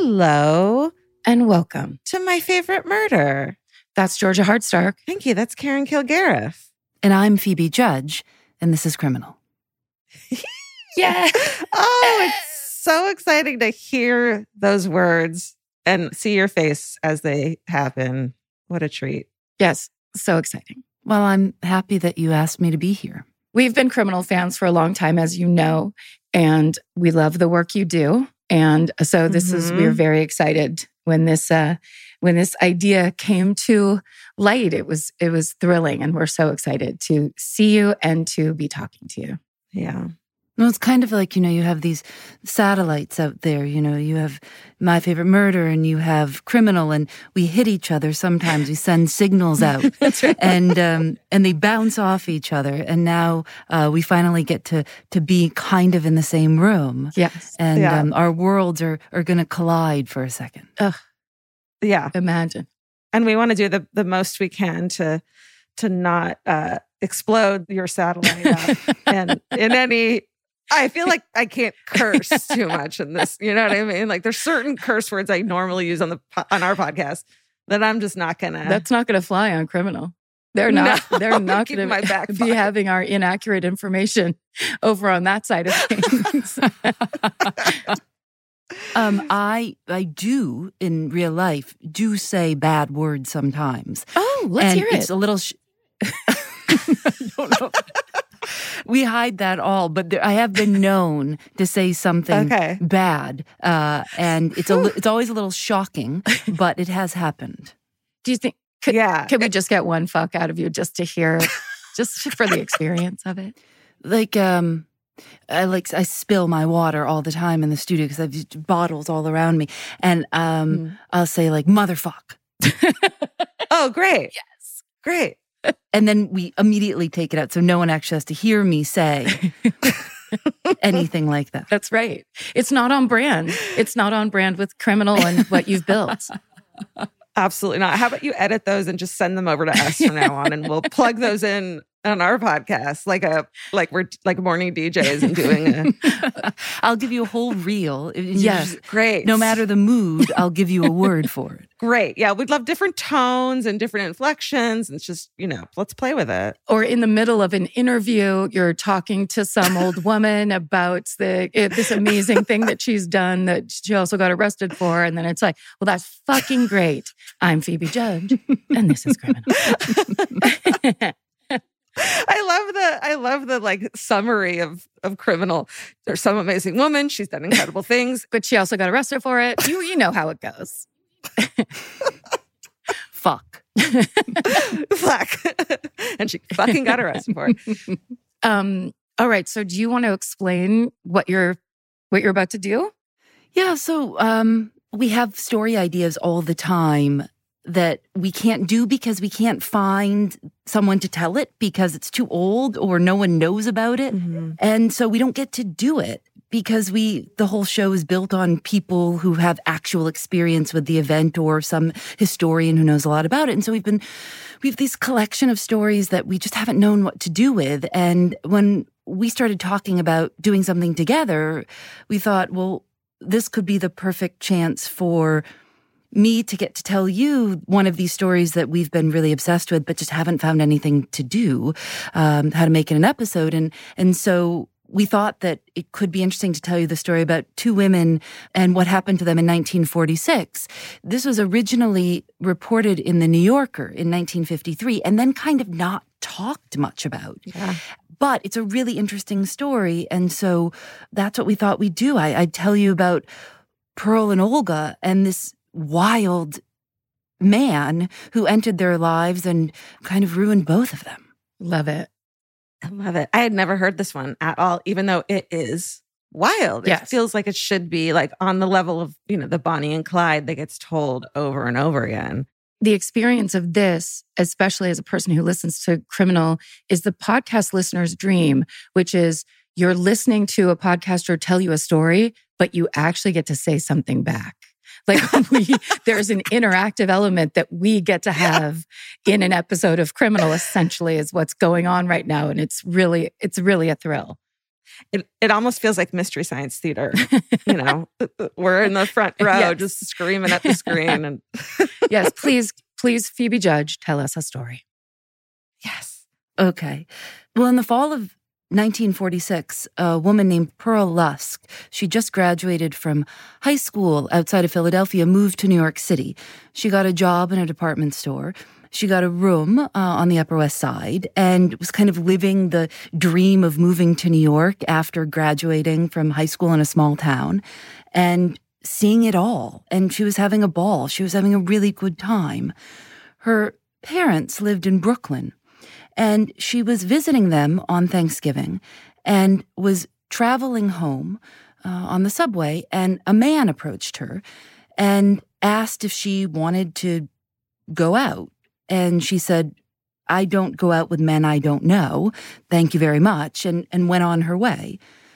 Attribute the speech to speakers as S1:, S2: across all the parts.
S1: Hello
S2: and welcome
S1: to My Favorite Murder.
S2: That's Georgia Hardstark.
S1: Thank you. That's Karen Kilgariff.
S3: And I'm Phoebe Judge, and this is Criminal.
S2: Yeah.
S1: Oh, it's so exciting to hear those words and see your face as they happen. What a treat.
S2: Yes, so exciting.
S3: Well, I'm happy that you asked me to be here.
S2: We've been Criminal fans for a long time, as you know, and we love the work you do. And so we're very excited when this idea came to light. It was thrilling, and we're so excited to see you and to be talking to you.
S1: Yeah.
S3: Well, it's kind of like, you have these satellites out there, you have My Favorite Murder and you have Criminal, and we hit each other sometimes. We send signals out.
S2: That's right.
S3: And they bounce off each other. And now we finally get to be kind of in the same room.
S2: Yes.
S3: And our worlds are going to collide for a second.
S2: Ugh.
S1: Yeah.
S2: Imagine.
S1: And we want to do the most we can to not explode your satellite up and in any... I feel like I can't curse too much in this. You know what I mean? Like there's certain curse words I normally use on our podcast that I'm just not gonna.
S2: That's not gonna fly on Criminal. They're not.
S1: No,
S2: they're not going to be having our inaccurate information over on that side of things.
S3: I do in real life do say bad words sometimes.
S2: Oh, let's hear it.
S3: It's a little. I don't know. We hide that all, but I have been known to say something bad, and it's always a little shocking, but it has happened.
S2: Do you think? Could we just get one fuck out of you just to hear, just for the experience of it?
S3: Like, I spill my water all the time in the studio because I've bottles all around me, and I'll say like motherfuck.
S1: Oh, great!
S2: Yes,
S1: great.
S3: And then we immediately take it out, so no one actually has to hear me say anything like that.
S2: That's right. It's not on brand. It's not on brand with Criminal and what you've built.
S1: Absolutely not. How about you edit those and just send them over to us from now on, and we'll plug those in on our podcast, like we're like morning DJs and doing a...
S3: I'll give you a whole reel.
S1: Yes, great.
S3: No matter the mood, I'll give you a word for it.
S1: Great. Yeah, we'd love different tones and different inflections. And it's just, let's play with it.
S2: Or in the middle of an interview, you're talking to some old woman about this amazing thing that she's done that she also got arrested for. And then it's like, well, that's fucking great. I'm Phoebe Judge, and this is Criminal.
S1: I love the like summary of Criminal. There's some amazing woman. She's done incredible things,
S2: but she also got arrested for it. You know how it goes.
S3: Fuck.
S1: Fuck. And she fucking got arrested for it.
S2: All right. So do you want to explain what you're about to do?
S3: Yeah. So we have story ideas all the time that we can't do because we can't find someone to tell it because it's too old or no one knows about it. Mm-hmm. And so we don't get to do it because the whole show is built on people who have actual experience with the event or some historian who knows a lot about it. And so we have this collection of stories that we just haven't known what to do with. And when we started talking about doing something together, we thought, well, this could be the perfect chance for me to get to tell you one of these stories that we've been really obsessed with, but just haven't found anything to do, how to make it an episode. And so we thought that it could be interesting to tell you the story about two women and what happened to them in 1946. This was originally reported in The New Yorker in 1953 and then kind of not talked much about.
S1: Yeah.
S3: But it's a really interesting story. And so that's what we thought we'd do. I'd tell you about Pearl and Olga and this wild man who entered their lives and kind of ruined both of them.
S2: Love it.
S1: I love it. I had never heard this one at all, even though it is wild. Yes. It feels like it should be like on the level of, the Bonnie and Clyde that gets told over and over again.
S2: The experience of this, especially as a person who listens to Criminal, is the podcast listener's dream, which is you're listening to a podcaster tell you a story, but you actually get to say something back. Like there's an interactive element that we get to have in an episode of Criminal, essentially, is what's going on right now. And it's really a thrill.
S1: it almost feels like Mystery Science Theater. You know, we're in the front row
S2: Yes.
S1: just screaming at the screen. And
S2: Yes, please, Phoebe Judge, tell us a story.
S1: yes.
S3: Okay. Well, in the fall of 1946, a woman named Pearl Lusk, she just graduated from high school outside of Philadelphia, moved to New York City. She got a job in a department store. She got a room on the Upper West Side and was kind of living the dream of moving to New York after graduating from high school in a small town and seeing it all. And she was having a ball. She was having a really good time. Her parents lived in Brooklyn, and she was visiting them on Thanksgiving and was traveling home on the subway, and a man approached her and asked if she wanted to go out. And she said, "I don't go out with men I don't know. Thank you very much," and went on her way.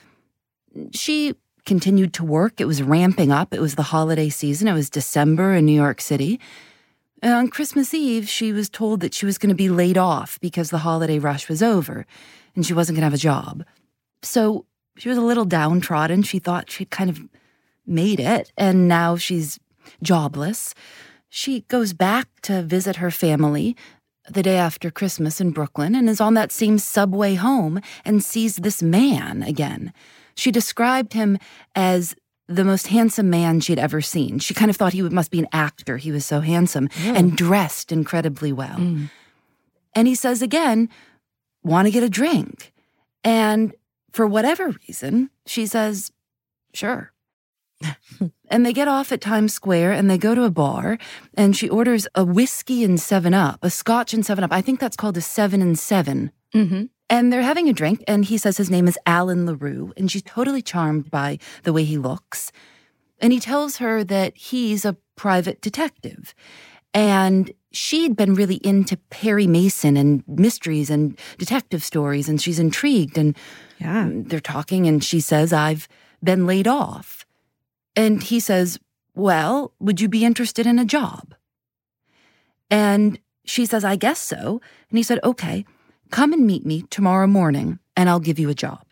S3: She continued to work. It was ramping up. It was the holiday season. It was December in New York City. And on Christmas Eve, she was told that she was going to be laid off because the holiday rush was over and she wasn't going to have a job. So she was a little downtrodden. She thought she'd kind of made it, and now she's jobless. She goes back to visit her family the day after Christmas in Brooklyn and is on that same subway home and sees this man again. She described him as the most handsome man she'd ever seen. She kind of thought he must be an actor. He was so handsome and dressed incredibly well. And he says again, "Want to get a drink?" And for whatever reason, she says, "Sure." And they get off at Times Square and they go to a bar, and she orders a whiskey and 7-Up, a scotch and 7-Up. I think that's called a 7 and 7.
S2: Mm-hmm.
S3: And they're having a drink, and he says his name is Alan LaRue, and she's totally charmed by the way he looks. And he tells her that he's a private detective. And she'd been really into Perry Mason and mysteries and detective stories, and she's intrigued. And they're talking, and she says, "I've been laid off." And he says, "Well, would you be interested in a job?" And she says, "I guess so." And he said, "Okay, come and meet me tomorrow morning, and I'll give you a job."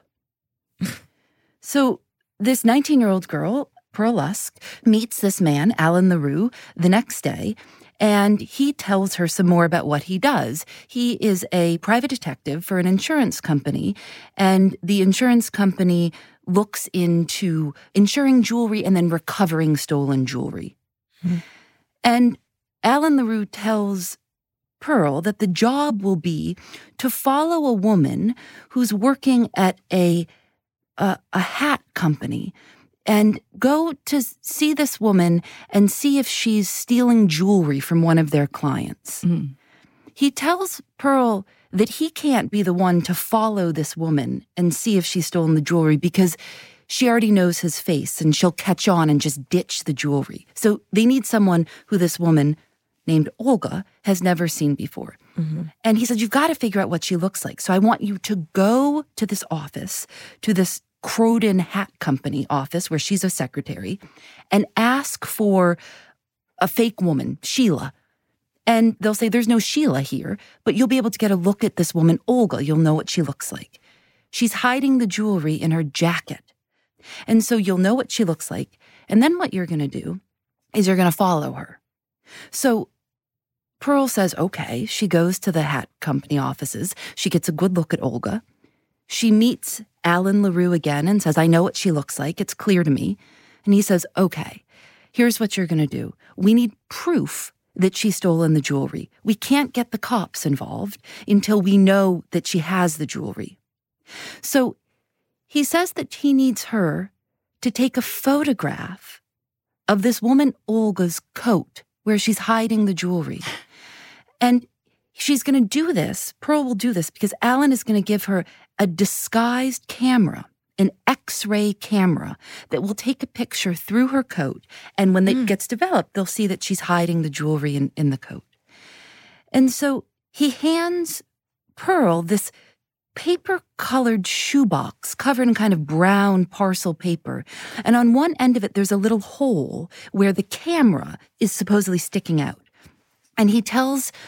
S3: So this 19-year-old girl, Pearl Lusk, meets this man, Alan LaRue, the next day, and he tells her some more about what he does. He is a private detective for an insurance company, and the insurance company looks into insuring jewelry and then recovering stolen jewelry. And Alan LaRue tells Pearl that the job will be to follow a woman who's working at a hat company and go to see this woman and see if she's stealing jewelry from one of their clients. He tells Pearl that he can't be the one to follow this woman and see if she's stolen the jewelry because she already knows his face and she'll catch on and just ditch the jewelry. So they need someone who this woman named Olga has never seen before. And he said, "You've got to figure out what she looks like. So I want you to go to this office, to this Croden Hat Company office where she's a secretary, and ask for a fake woman, Sheila. And they'll say, there's no Sheila here, but you'll be able to get a look at this woman, Olga. You'll know what she looks like. She's hiding the jewelry in her jacket. And so you'll know what she looks like. And then what you're going to do is you're going to follow her." So Pearl says, okay. She goes to the hat company offices. She gets a good look at Olga. She meets Alan LaRue again and says, "I know what she looks like. It's clear to me." And he says, "Okay, here's what you're going to do. We need proof that she's stolen the jewelry. We can't get the cops involved until we know that she has the jewelry." So he says that he needs her to take a photograph of this woman Olga's coat where she's hiding the jewelry. And she's going to do this, Pearl will do this, because Alan is going to give her a disguised camera, an X-ray camera that will take a picture through her coat. And when it gets developed, they'll see that she's hiding the jewelry in the coat. And so he hands Pearl this paper-colored shoebox covered in kind of brown parcel paper. And on one end of it, there's a little hole where the camera is supposedly sticking out. And he tells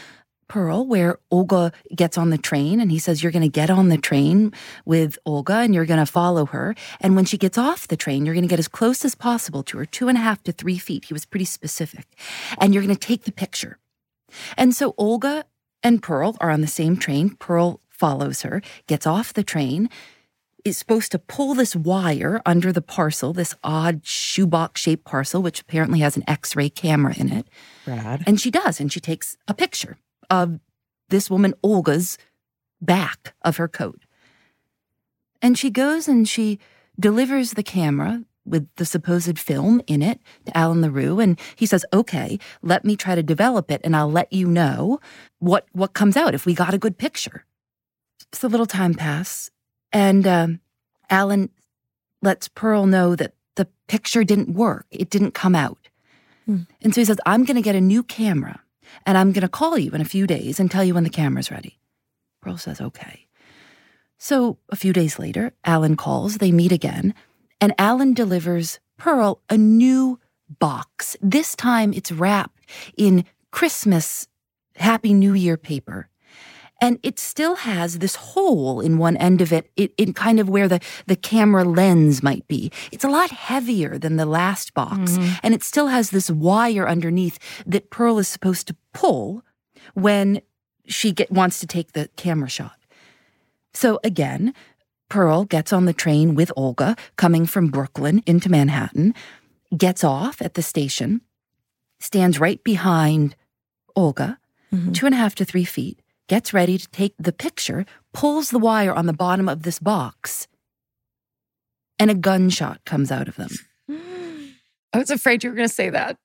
S3: Pearl, where Olga gets on the train, and he says, you're going to get on the train with Olga and you're going to follow her. And when she gets off the train, you're going to get as close as possible to her, 2.5 to 3 feet. He was pretty specific. And you're going to take the picture. And so Olga and Pearl are on the same train. Pearl follows her, gets off the train, is supposed to pull this wire under the parcel, this odd shoebox-shaped parcel, which apparently has an X-ray camera in it.
S1: Rad.
S3: And she does, and she takes a picture of this woman, Olga's back of her coat. And she goes and she delivers the camera with the supposed film in it to Alan LaRue. And he says, okay, let me try to develop it and I'll let you know what comes out if we got a good picture. So a little time passes, and Alan lets Pearl know that the picture didn't work. It didn't come out. And so he says, I'm going to get a new camera. And I'm going to call you in a few days and tell you when the camera's ready. Pearl says, okay. So a few days later, Alan calls, they meet again, and Alan delivers Pearl a new box. This time it's wrapped in Christmas Happy New Year paper. And it still has this hole in one end of it, in kind of where the camera lens might be. It's a lot heavier than the last box. And it still has this wire underneath that Pearl is supposed to pull when she wants to take the camera shot. So again, Pearl gets on the train with Olga, coming from Brooklyn into Manhattan, gets off at the station, stands right behind Olga, 2.5 to 3 feet, gets ready to take the picture, pulls the wire on the bottom of this box, and a gunshot comes out of them.
S2: I was afraid you were going to say that.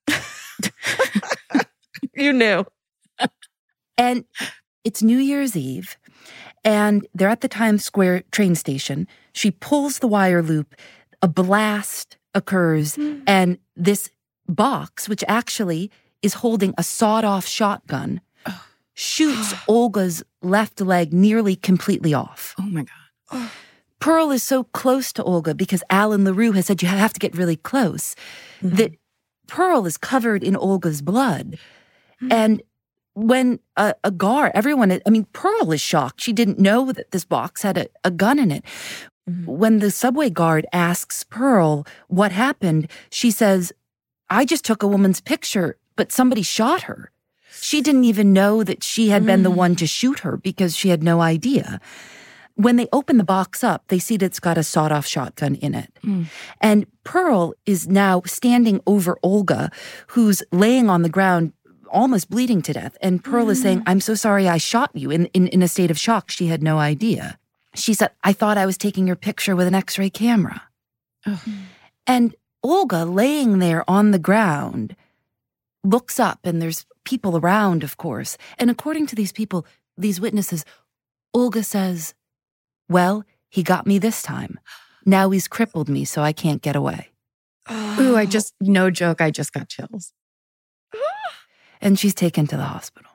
S1: You knew.
S3: And it's New Year's Eve, and they're at the Times Square train station. She pulls the wire loop, a blast occurs, and this box, which actually is holding a sawed-off shotgun, shoots Olga's left leg nearly completely off.
S2: Oh, my God.
S3: Pearl is so close to Olga because Alan LaRue has said you have to get really close, that Pearl is covered in Olga's blood. And when a guard, Pearl is shocked. She didn't know that this box had a gun in it. When the subway guard asks Pearl what happened, she says, I just took a woman's picture, but somebody shot her. She didn't even know that she had been the one to shoot her because she had no idea. When they open the box up, they see that it's got a sawed-off shotgun in it. And Pearl is now standing over Olga, who's laying on the ground, almost bleeding to death. And Pearl is saying, I'm so sorry I shot you, in a state of shock. She had no idea. She said, I thought I was taking your picture with an X-ray camera. And Olga, laying there on the ground, looks up, and there's people around, of course. And according to these people, these witnesses, Olga says, well, he got me this time. Now he's crippled me, so I can't get away.
S2: Ooh, no joke, I just got chills.
S3: And she's taken to the hospital,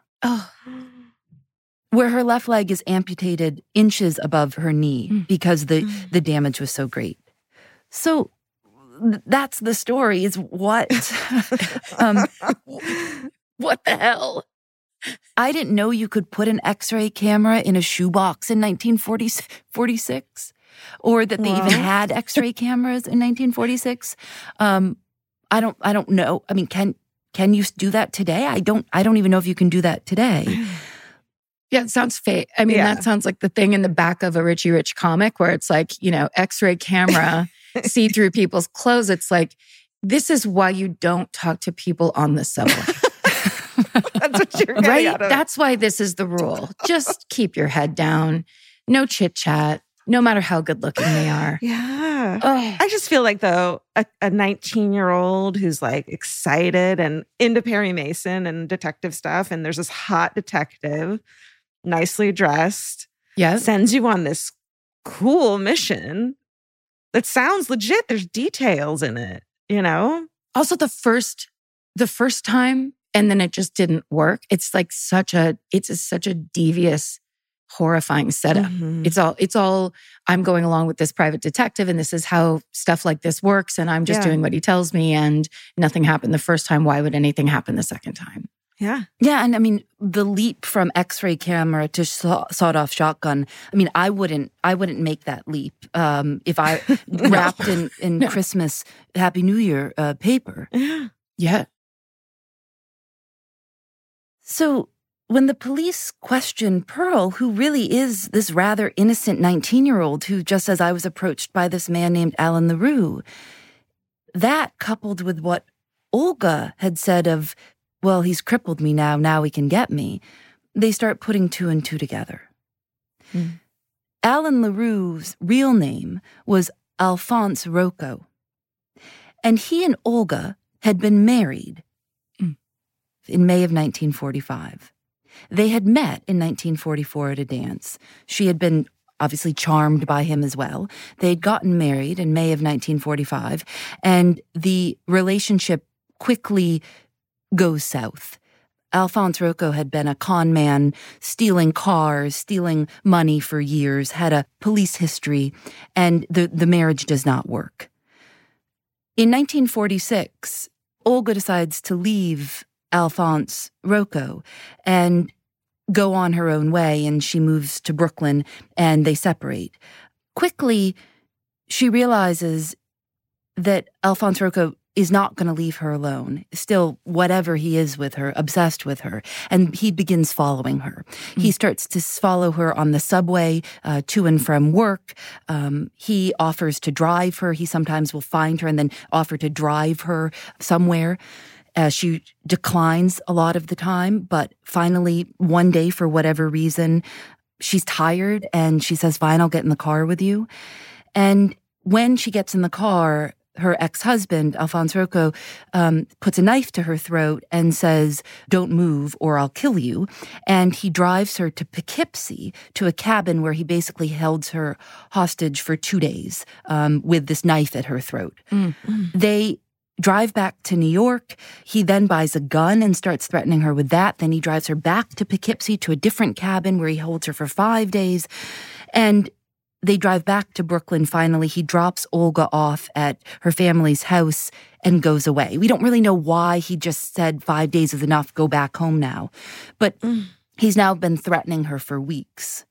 S3: where her left leg is amputated inches above her knee because the damage was so great. So that's the story, is what?
S2: What the hell?
S3: I didn't know you could put an X-ray camera in a shoebox in 1946, or that they even had X-ray cameras in 1946. I don't know. I mean, can you do that today? I don't even know if you can do that today.
S2: Yeah, it sounds fake. I mean, that sounds like the thing in the back of a Richie Rich comic where it's like, X-ray camera, see through people's clothes. It's like, this is why you don't talk to people on the subway.
S1: That's what you're getting
S2: right?
S1: out of it.
S2: That's why this is the rule. Just keep your head down. No chit chat, no matter how good looking they are.
S1: Yeah. I just feel like, though, a 19-year-old who's like excited and into Perry Mason and detective stuff, and there's this hot detective, nicely dressed, sends you on this cool mission that sounds legit. There's details in it,
S2: Also, the first time, and then it just didn't work. It's like such a devious, horrifying setup. It's all I'm going along with this private detective, and this is how stuff like this works, and I'm just doing what he tells me, and nothing happened the first time. Why would anything happen the second time?
S1: Yeah.
S3: Yeah, and I mean the leap from X-ray camera to sawed-off shotgun. I mean, I wouldn't make that leap if I wrapped in Christmas Happy New Year paper.
S2: Yeah.
S3: So when the police questioned Pearl, who really is this rather innocent 19-year-old who just says, I was approached by this man named Alan LaRue, that coupled with what Olga had said of, well, he's crippled me now he can get me, they start putting two and two together. Mm. Alan LaRue's real name was Alphonse Rocco, and he and Olga had been married in May of 1945. They had met in 1944 at a dance. She had been obviously charmed by him as well. They'd gotten married in May of 1945, and the relationship quickly goes south. Alphonse Rocco had been a con man, stealing cars, stealing money for years, had a police history, and the marriage does not work. In 1946, Olga decides to leave Alphonse Rocco and go on her own way, and she moves to Brooklyn, and they separate. Quickly, she realizes that Alphonse Rocco is not going to leave her alone. Still, whatever he is with her, obsessed with her. And he begins following her. Mm-hmm. He starts to follow her on the subway to and from work. He offers to drive her. He sometimes will find her and then offer to drive her somewhere. She declines a lot of the time, but finally, one day, for whatever reason, she's tired and she says, fine, I'll get in the car with you. And when she gets in the car, her ex-husband, Alphonse Rocco, puts a knife to her throat and says, don't move or I'll kill you. And he drives her to Poughkeepsie, to a cabin where he basically held her hostage for 2 days with this knife at her throat. Mm-hmm. They drive back to New York. He then buys a gun and starts threatening her with that. Then he drives her back to Poughkeepsie to a different cabin where he holds her for 5 days. And they drive back to Brooklyn. Finally, he drops Olga off at her family's house and goes away. We don't really know why he just said 5 days is enough, go back home now. But he's now been threatening her for weeks.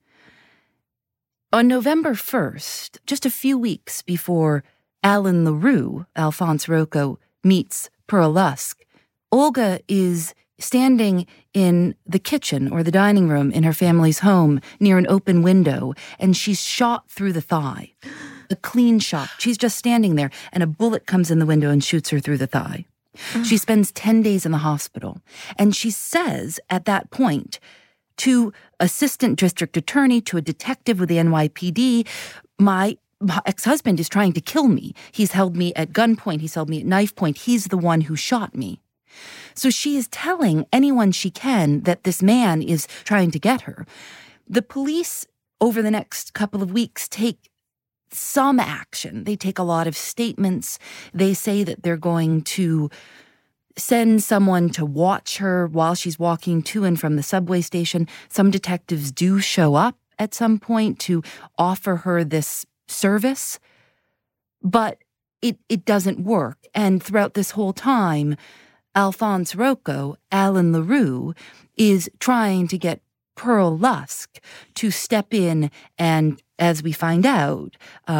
S3: On November 1st, just a few weeks before Alan LaRue, Alphonse Rocco, meets Pearl Lusk, Olga is standing in the kitchen or the dining room in her family's home near an open window, and she's shot through the thigh. A clean shot. She's just standing there, and a bullet comes in the window and shoots her through the thigh. She spends 10 days in the hospital, and she says at that point to assistant district attorney, to a detective with the NYPD, my ex-husband is trying to kill me. He's held me at gunpoint. He's held me at knife point. He's the one who shot me. So she is telling anyone she can that this man is trying to get her. The police, over the next couple of weeks, take some action. They take a lot of statements. They say that they're going to send someone to watch her while she's walking to and from the subway station. Some detectives do show up at some point to offer her this service, but it doesn't work. And throughout this whole time, Alphonse Rocco, Alan LaRue, is trying to get Pearl Lusk to step in and, as we find out,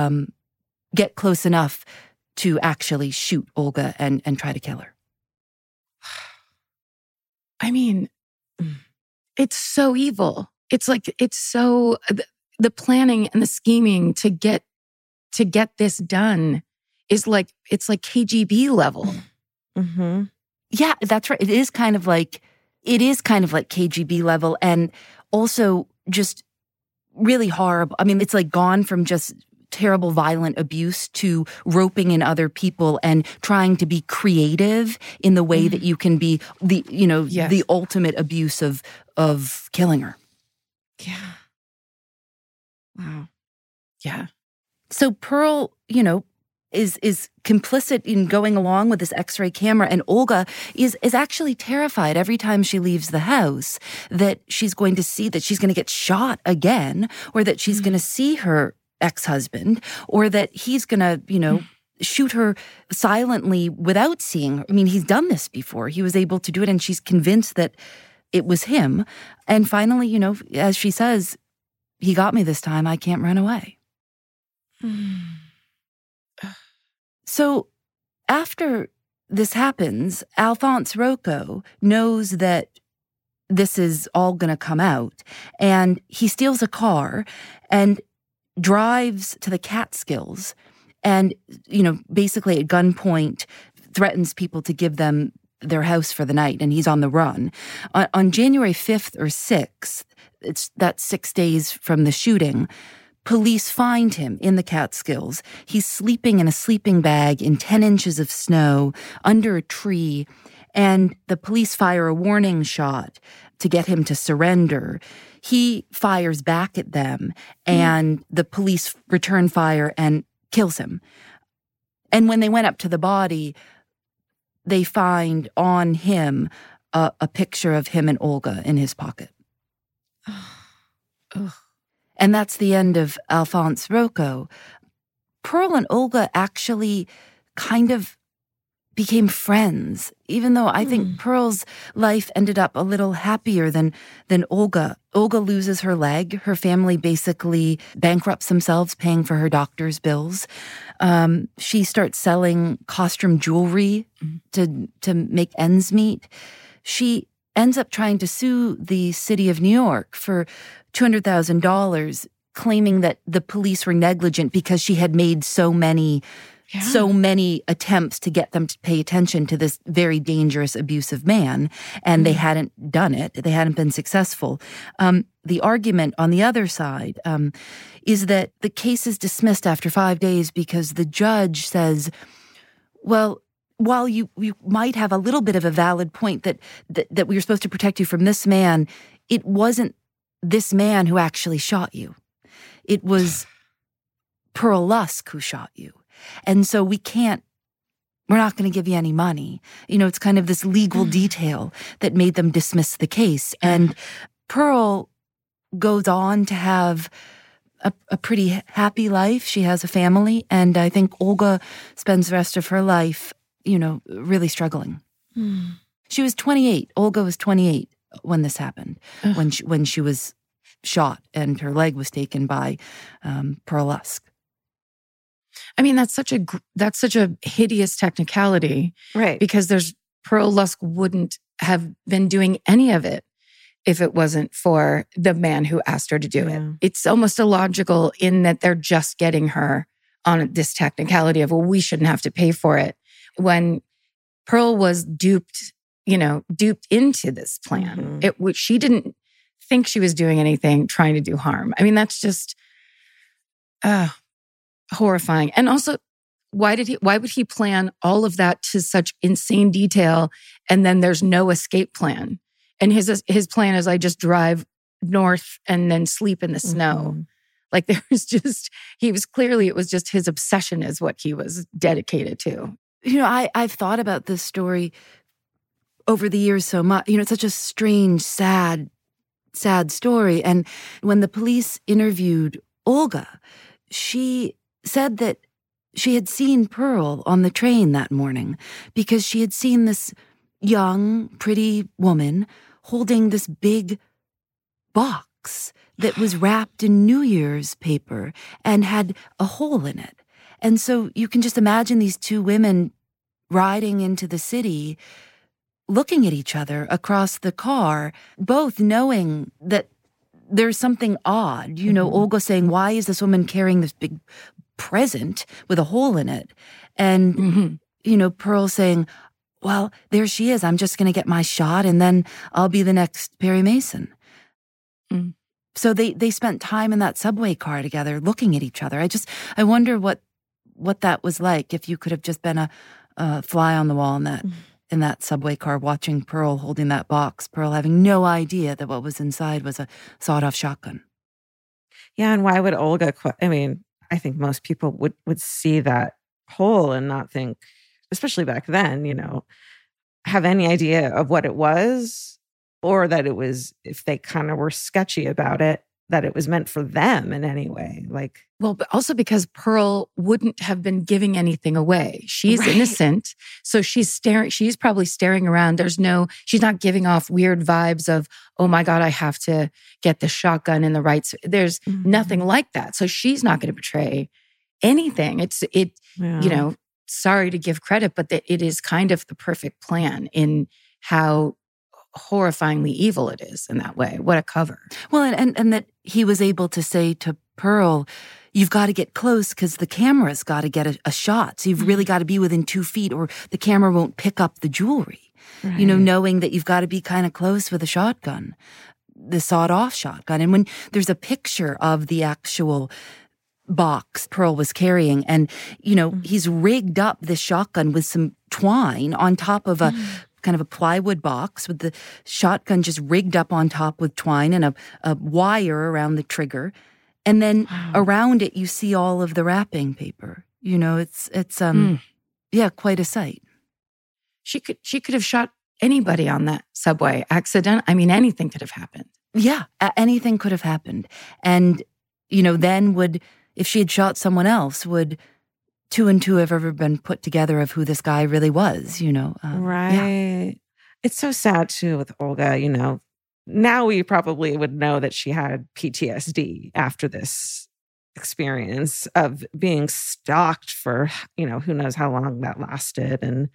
S3: get close enough to actually shoot Olga and try to kill her.
S2: I mean, it's so evil. It's like, it's so... The planning and the scheming to get this done is like, it's like KGB level.
S3: Mm-hmm. Yeah, that's right. It is kind of like KGB level, and also just really horrible. I mean, it's like gone from just terrible violent abuse to roping in other people and trying to be creative in the way that you can be the ultimate abuse of killing her.
S1: Yeah. Wow.
S2: Yeah.
S3: So Pearl, is complicit in going along with this X-ray camera, and Olga is actually terrified every time she leaves the house that she's going to see that she's going to get shot again, or that she's going to see her ex-husband, or that he's going to, shoot her silently without seeing her. I mean, he's done this before. He was able to do it, and she's convinced that it was him. And finally, you know, as she says, he got me this time. I can't run away. So after this happens, Alphonse Rocco knows that this is all going to come out, and he steals a car and drives to the Catskills and, you know, basically at gunpoint threatens people to give them their house for the night, and he's on the run. On January 5th or 6th, that's 6 days from the shooting, police find him in the Catskills. He's sleeping in a sleeping bag in 10 inches of snow under a tree, and the police fire a warning shot to get him to surrender. He fires back at them, and the police return fire and kills him. And when they went up to the body, they find on him a picture of him and Olga in his pocket. And that's the end of Alphonse Rocco. Pearl and Olga actually kind of became friends, even though I think Pearl's life ended up a little happier than Olga. Olga loses her leg. Her family basically bankrupts themselves paying for her doctor's bills. She starts selling costume jewelry to make ends meet. She ends up trying to sue the city of New York for $200,000, claiming that the police were negligent because she had made so many attempts to get them to pay attention to this very dangerous, abusive man, and they hadn't done it. They hadn't been successful. The argument on the other side is that the case is dismissed after 5 days because the judge says, well, while you might have a little bit of a valid point that we were supposed to protect you from this man, it wasn't this man who actually shot you. It was Pearl Lusk who shot you. And so we're not going to give you any money. You know, it's kind of this legal detail that made them dismiss the case. And Pearl goes on to have a pretty happy life. She has a family. And I think Olga spends the rest of her life, you know, really struggling. She was 28. Olga was 28 when this happened, when she was shot and her leg was taken by Pearl Lusk.
S2: I mean, that's such a hideous technicality,
S1: right?
S2: Because Pearl Lusk wouldn't have been doing any of it if it wasn't for the man who asked her to do it. It's almost illogical in that they're just getting her on this technicality of, well, we shouldn't have to pay for it. When Pearl was duped into this plan, she didn't think she was doing anything trying to do harm. I mean, that's just horrifying. And also, why would he plan all of that to such insane detail and then there's no escape plan? And his plan is, I just drive north and then sleep in the snow. Like it was just his obsession is what he was dedicated to.
S3: You know, I've thought about this story over the years so much. You know, it's such a strange, sad story. And when the police interviewed Olga, she said that she had seen Pearl on the train that morning because she had seen this young, pretty woman holding this big box that was wrapped in New Year's paper and had a hole in it. And so you can just imagine these two women riding into the city, looking at each other across the car, both knowing that there's something odd. You know, Olga saying, why is this woman carrying this big present with a hole in it? And, you know, Pearl saying, well, there she is. I'm just going to get my shot and then I'll be the next Perry Mason. So they spent time in that subway car together looking at each other. I wonder what that was like if you could have just been a fly on the wall in that subway car watching Pearl holding that box, Pearl having no idea that what was inside was a sawed-off shotgun.
S1: Yeah, and why would Olga I mean, I think most people would see that hole and not think, especially back then, you know, have any idea of what it was, or that it was, if they kind of were sketchy about it, that it was meant for them in any way. Like,
S2: well, but also because Pearl wouldn't have been giving anything away. She's innocent. So she's probably staring around. She's not giving off weird vibes of, oh my God, I have to get the shotgun in the right. There's nothing like that. So she's not going to betray anything. Sorry to give credit, but that it is kind of the perfect plan in how horrifyingly evil it is in that way. What a cover.
S3: Well, and that he was able to say to Pearl, you've got to get close because the camera's got to get a shot. So you've really got to be within 2 feet or the camera won't pick up the jewelry. Right. Knowing that you've got to be kind of close with a shotgun, the sawed-off shotgun. And when there's a picture of the actual box Pearl was carrying, and, he's rigged up this shotgun with some twine on top of a kind of a plywood box with the shotgun just rigged up on top with twine and a wire around the trigger. And then around it, you see all of the wrapping paper. It's quite a sight.
S2: She could have shot anybody on that subway accident. I mean, anything could have happened.
S3: Yeah, anything could have happened. And, then if she had shot someone else, would 2 and 2 have ever been put together of who this guy really was,
S1: Right.
S3: Yeah.
S1: It's so sad too with Olga, now we probably would know that she had PTSD after this experience of being stalked for, who knows how long that lasted, and,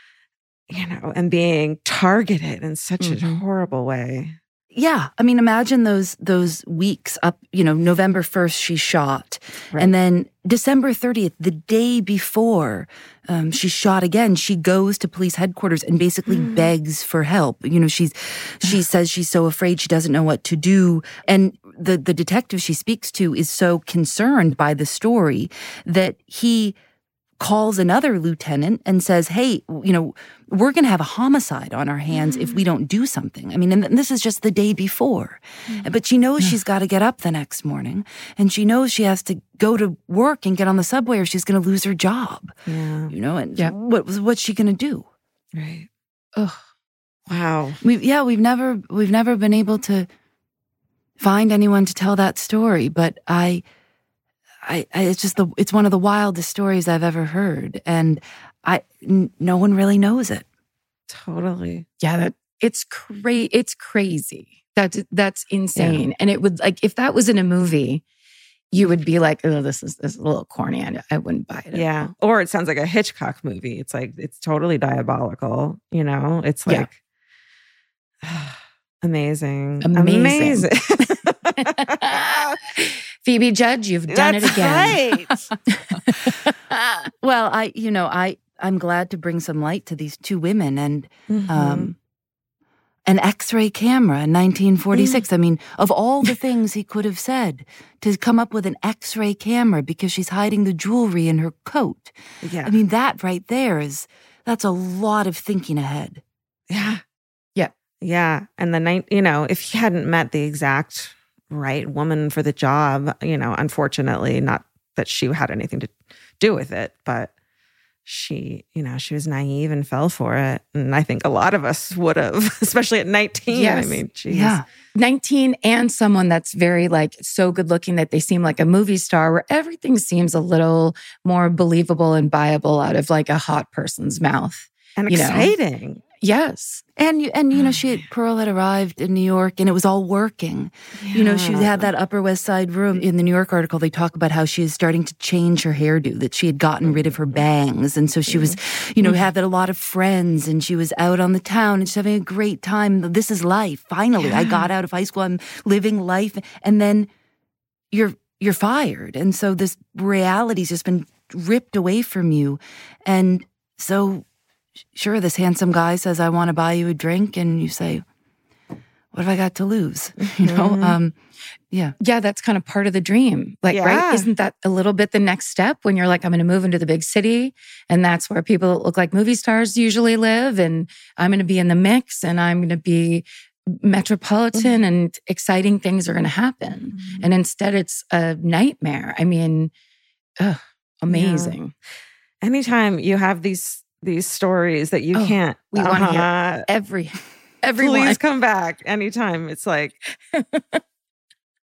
S1: and being targeted in such a horrible way.
S3: Yeah. I mean, imagine those weeks up, November 1st, she's shot. Right. And then December 30th, the day before she's shot again, she goes to police headquarters and basically begs for help. She says she's so afraid she doesn't know what to do. And the detective she speaks to is so concerned by the story that he calls another lieutenant and says, hey, we're going to have a homicide on our hands if we don't do something. I mean, and this is just the day before. But she knows she's got to get up the next morning, and she knows she has to go to work and get on the subway or she's going to lose her job.
S1: Yeah.
S3: What's she going to do?
S1: Right.
S2: Oh,
S1: wow.
S3: We've never been able to find anyone to tell that story, but it's one of the wildest stories I've ever heard, and no one really knows it.
S1: Totally.
S2: Yeah, it's crazy. That's insane. Yeah. And it would, like, if that was in a movie, you would be like, oh, this is a little corny. I wouldn't buy it.
S1: Yeah. Or it sounds like a Hitchcock movie. It's like, it's totally diabolical. It's like, amazing.
S2: Phoebe Judge, you've done it again.
S1: Right.
S3: Well, I'm glad to bring some light to these 2 women and an X-ray camera in 1946. I mean, of all the things he could have said, to come up with an X-ray camera because she's hiding the jewelry in her coat.
S1: Yeah.
S3: I mean, that right there that's a lot of thinking ahead.
S1: Yeah.
S2: Yeah.
S1: Yeah. And if he hadn't met the exact right woman for the job, unfortunately, not that she had anything to do with it, but she was naive and fell for it. And I think a lot of us would have, especially at 19.
S2: Yes.
S1: I mean, geez.
S2: Yeah. 19 and someone that's very so good looking that they seem like a movie star, where everything seems a little more believable and viable out of like a hot person's mouth.
S1: And exciting.
S2: Yes.
S3: And Pearl had arrived in New York and it was all working.
S1: Yeah.
S3: She had that Upper West Side room. In the New York article, they talk about how she is starting to change her hairdo, that she had gotten rid of her bangs. And so she was, had a lot of friends, and she was out on the town and she's having a great time. This is life. Finally, I got out of high school. I'm living life. And then you're fired. And so this reality's just been ripped away from you. And so sure, this handsome guy says, I want to buy you a drink. And you say, what have I got to lose? Yeah.
S2: Yeah, that's kind of part of the dream. Right? Isn't that a little bit the next step when you're like, I'm going to move into the big city, and that's where people that look like movie stars usually live, and I'm going to be in the mix, and I'm going to be metropolitan, and exciting things are going to happen. And instead it's a nightmare. I mean, amazing.
S1: Yeah. Anytime you have these stories that you can't.
S2: We want to hear everyone.
S1: Please come back anytime. It's like,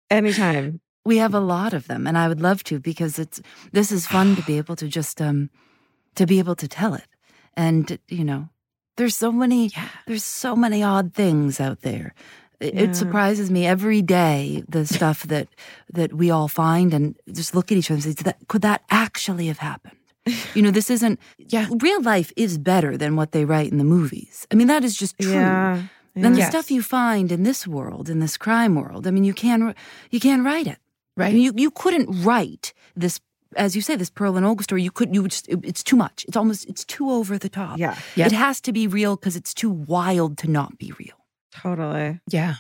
S1: Anytime.
S3: We have a lot of them, and I would love to, because this is fun to be able to just to be able to tell it. And there's so many odd things out there. It surprises me every day, the stuff that we all find, and just look at each other and say, could that actually have happened? This isn't. Real life is better than what they write in the movies. I mean, that is just true.
S1: Yeah.
S3: Then the stuff you find in this world, in this crime world, I mean, you can't write it. Right. I mean, you couldn't write this, as you say, this Pearl and Olga story. It's too much. It's too over the top.
S1: Yeah.
S3: It has to be real because it's too wild to not be real.
S1: Totally.
S2: Yeah.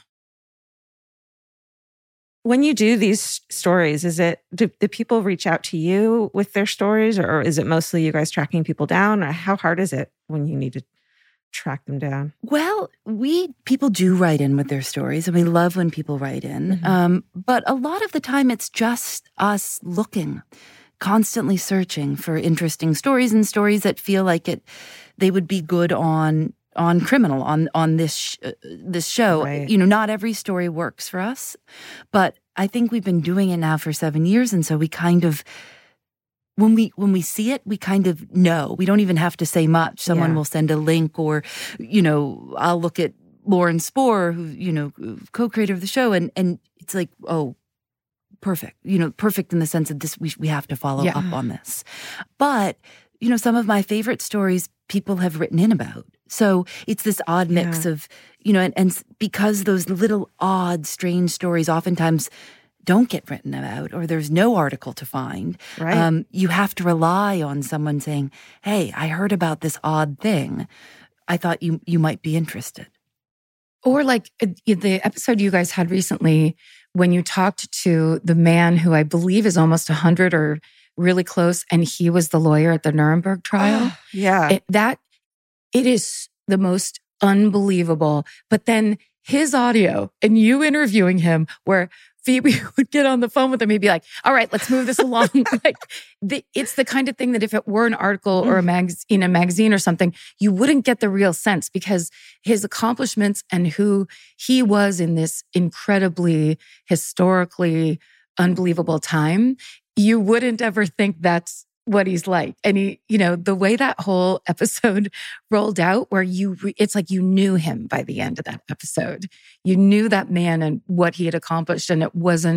S1: When you do these stories, do people reach out to you with their stories, or is it mostly you guys tracking people down? Or how hard is it when you need to track them down?
S3: Well, people do write in with their stories, and we love when people write in. But a lot of the time, it's just us looking, constantly searching for interesting stories, and stories that feel like they would be good on Criminal, on this show.
S1: Right.
S3: Not every story works for us, but I think we've been doing it now for 7 years, and so we kind of, when we see it, we kind of know. We don't even have to say much. Someone will send a link, or I'll look at Lauren Spohr, who co-creator of the show, and it's like, oh, perfect. Perfect in the sense of this. We have to follow up on this. But some of my favorite stories people have written in about. So it's this odd mix of, and because those little odd, strange stories oftentimes don't get written about, or there's no article to find,
S1: right.
S3: You have to rely on someone saying, hey, I heard about this odd thing. I thought you might be interested.
S2: Or like the episode you guys had recently when you talked to the man who I believe is almost 100 or really close, and he was the lawyer at the Nuremberg trial. It is the most unbelievable. But then his audio and you interviewing him, where Phoebe would get on the phone with him, he'd be like, all right, let's move this along. It's the kind of thing that if it were an article or in a magazine or something, you wouldn't get the real sense, because his accomplishments and who he was in this incredibly historically unbelievable time, you wouldn't ever think that's what he's like. And he, the way that whole episode rolled out, where it's like you knew him by the end of that episode. You knew that man and what he had accomplished. And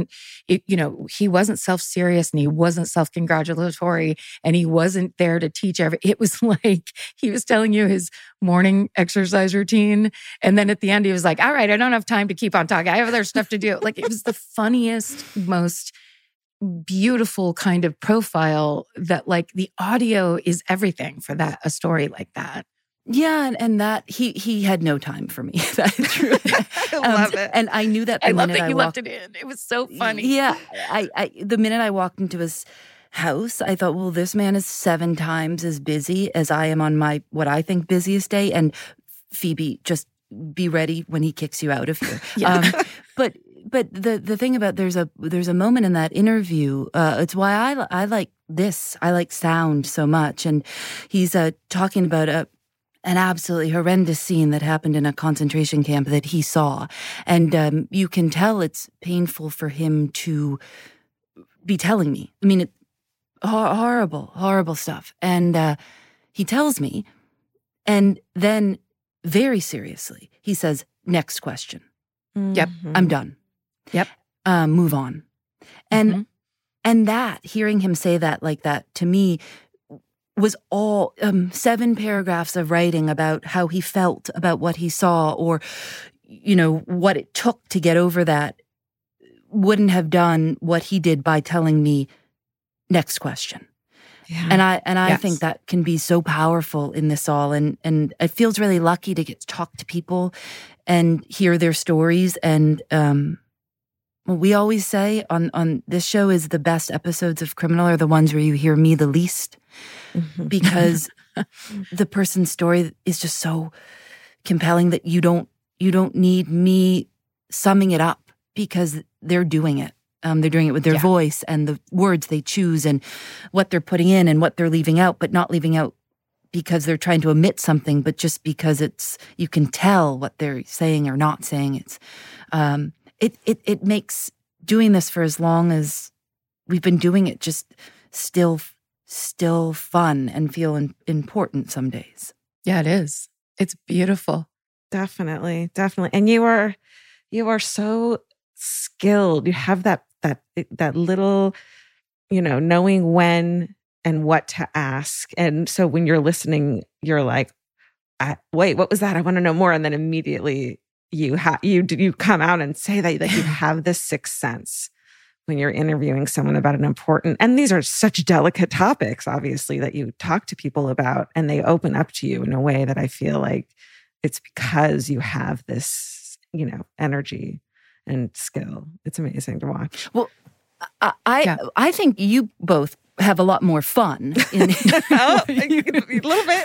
S2: he wasn't self-serious, and he wasn't self-congratulatory, and he wasn't there to teach it was like he was telling you his morning exercise routine. And then at the end, he was like, all right, I don't have time to keep on talking. I have other stuff to do. Like, it was the funniest, most beautiful kind of profile that, like, the audio is everything for a story like that.
S3: Yeah, and that he had no time for me. That's true.
S1: I love it.
S3: And I knew that the
S2: I love
S3: minute
S2: that
S3: I
S2: you
S3: walked,
S2: left it in. It was so funny.
S3: Yeah, the minute I walked into his house, I thought, well, this man is 7 times as busy as I am on my, what I think, busiest day. And Phoebe, just be ready when he kicks you out of here. But the thing about there's a moment in that interview. It's why I like this. I like sound so much, and he's talking about an absolutely horrendous scene that happened in a concentration camp that he saw, and you can tell it's painful for him to be telling me. I mean, horrible stuff, and he tells me, and then very seriously he says, "Next question."
S2: Yep,
S3: I'm done.
S2: Yep.
S3: Move on. And that, hearing him say that like that, to me, was all 7 paragraphs of writing about how he felt about what he saw, or, what it took to get over that, wouldn't have done what he did by telling me, next question. Yeah. And I think that can be so powerful in this all. And it feels really lucky to get to talk to people and hear their stories. And what we always say on this show is the best episodes of Criminal are the ones where you hear me the least, because the person's story is just so compelling that you don't need me summing it up, because they're doing it. They're doing it with their voice and the words they choose and what they're putting in and what they're leaving out, but not leaving out because they're trying to omit something, but just because you can tell what they're saying or not saying. It makes doing this for as long as we've been doing it, just still fun and feel important some days.
S2: Yeah, it is. It's beautiful.
S1: Definitely. And you are so skilled. You have that little, knowing when and what to ask. And so when you're listening, you're like, wait, what was that? I want to know more. And then immediately you come out and say that you have this sixth sense when you're interviewing someone about an important, and these are such delicate topics, obviously, that you talk to people about, and they open up to you in a way that I feel like it's because you have this, energy and skill. It's amazing to watch.
S3: Well, I think you both have a lot more fun.
S1: A little bit.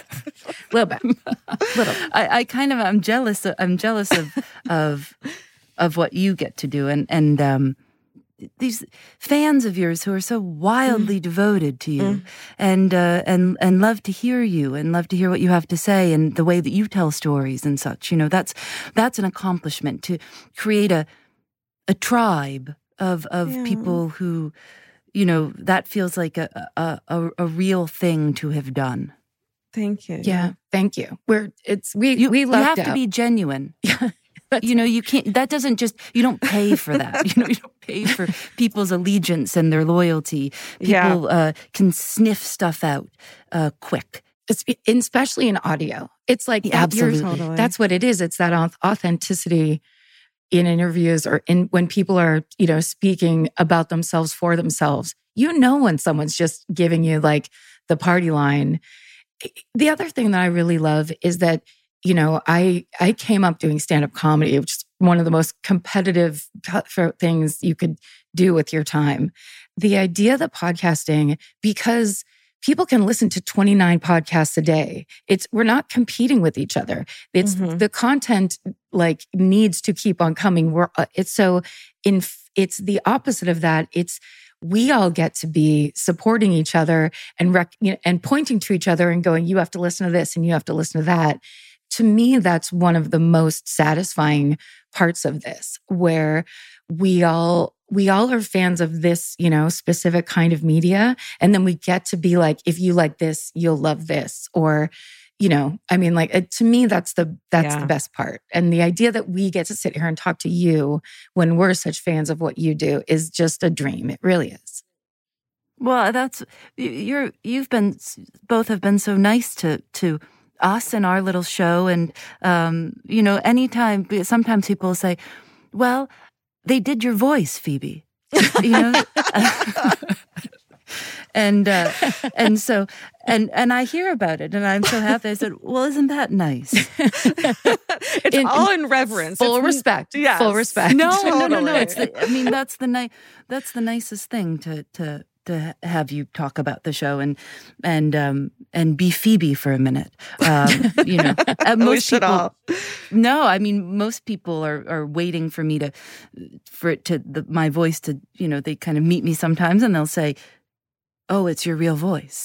S3: I'm jealous. I'm jealous of what you get to do, and these fans of yours who are so wildly devoted to you, and love to hear you, and love to hear what you have to say, and the way that you tell stories and such. That's an accomplishment, to create a tribe of people who, that feels like a real thing to have done.
S1: Thank you.
S2: Yeah, thank you. We
S3: you have to be genuine. Yeah. You can't, that doesn't just, you don't pay for that. You don't pay for people's allegiance and their loyalty. People can sniff stuff out quick.
S2: Especially in audio. It's like,
S3: absolutely.
S2: That's what it is. It's that authenticity in interviews or when people are, speaking about themselves for themselves. When someone's just giving you like the party line. The other thing that I really love is that, I came up doing stand-up comedy, which is one of the most competitive cutthroat things you could do with your time. The idea that podcasting, because people can listen to 29 podcasts a day, we're not competing with each other. It's the content needs to keep on coming. It's the opposite of that. We all get to be supporting each other and pointing to each other and going, you have to listen to this and you have to listen to that. To me, that's one of the most satisfying parts of this, where we all are fans of this, specific kind of media. And then we get to be like, if you like this, you'll love this. Or, to me, that's the best part. And the idea that we get to sit here and talk to you when we're such fans of what you do is just a dream. It really is.
S3: Well, both have been so nice to us and our little show. And, anytime, sometimes people say, well, they did your voice, Phoebe, and so I hear about it and I'm so happy. I said, well, isn't that nice?
S1: It's all in reverence.
S2: Full respect.
S1: Yes.
S2: Full respect.
S3: No.
S1: Totally.
S3: That's the nicest thing to have you talk about the show and be Phoebe for a minute. Most people. No, most people are waiting for me my voice to, they kind of meet me sometimes and they'll say, oh, it's your real voice.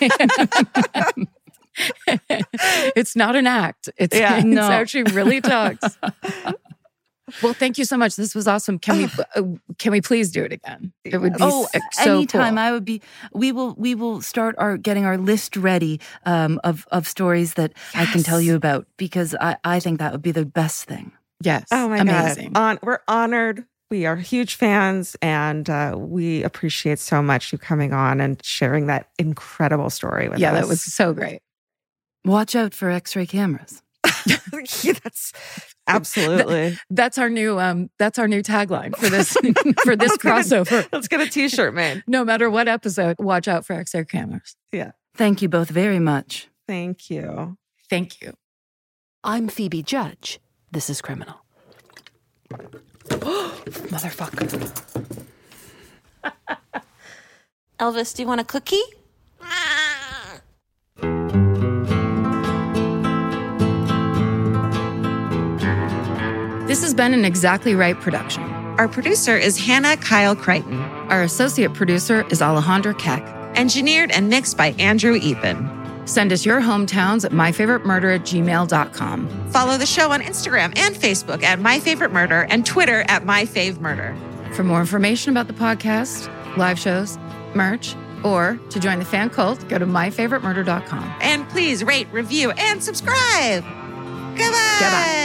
S2: It's not an act. It's actually really talks. Well, thank you so much. This was awesome. Can we please do it again? It would be so
S3: anytime.
S2: cool.
S3: I would be. We will start getting our list ready of stories that I can tell you about, because I think that would be the best thing.
S2: Yes.
S1: Oh my
S2: amazing.
S1: God. We're honored. We are huge fans, and we appreciate so much you coming on and sharing that incredible story with us.
S2: Yeah, that was so great.
S3: Watch out for X-ray cameras.
S1: That's absolutely.
S2: That's our new tagline for this crossover.
S1: Let's get a T-shirt made.
S2: No matter what episode, watch out for X-ray cameras.
S1: Yeah.
S3: Thank you both very much.
S1: Thank you.
S2: Thank you.
S4: I'm Phoebe Judge. This is Criminal. Motherfucker. Elvis, do you want a cookie?
S2: This has been an Exactly Right production.
S5: Our producer is Hannah Kyle Crichton.
S2: Our associate producer is Alejandra Keck.
S5: Engineered and mixed by Andrew Eapen.
S2: Send us your hometowns at myfavoritemurder@gmail.com.
S5: Follow the show on Instagram and Facebook at My Favorite Murder and Twitter at My Fave Murder.
S2: For more information about the podcast, live shows, merch, or to join the fan cult, go to myfavoritemurder.com.
S5: And please rate, review, and subscribe. Goodbye.
S2: Goodbye.